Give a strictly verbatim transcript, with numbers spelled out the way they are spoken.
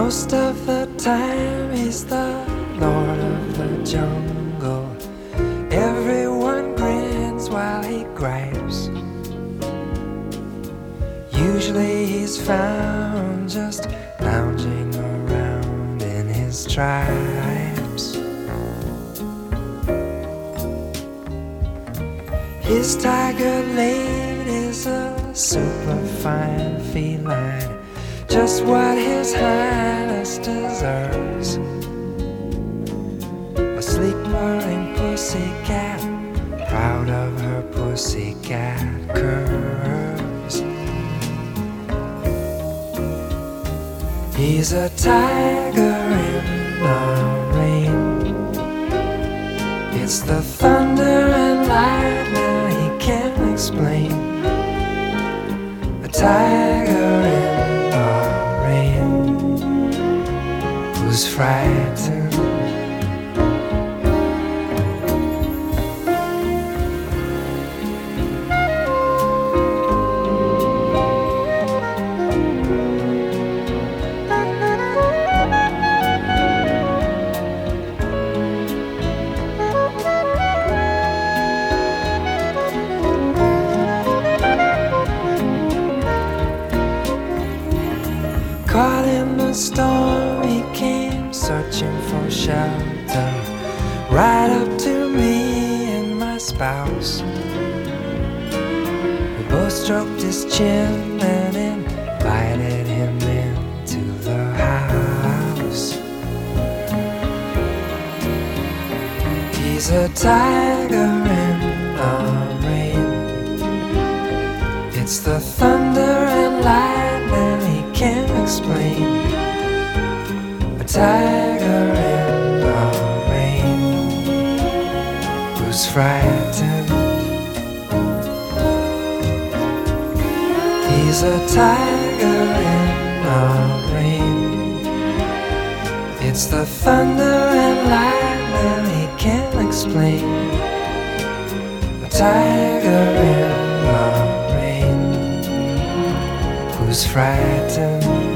Most of the time he's the lord of the jungle. Everyone grins while he gripes. Usually he's found just lounging around in his stripes. His tiger lady is a superfine feline, just what his highness deserves. A sleek purring pussycat, proud of her pussycat curves. He's a tiger in the rain. It's the thunder and lightning he can't explain. A tiger in the rain who's frightened. Caught in the storm, he came searching for shelter, right up to me and my spouse. We both stroked his chin and invited him into the house. He's a tiger in the rain. It's the thunder and lightning he can't explain. A tiger in the rain who's frightened. He's a tiger in the rain. It's the thunder and lightning he can't explain. A tiger in the rain who's frightened.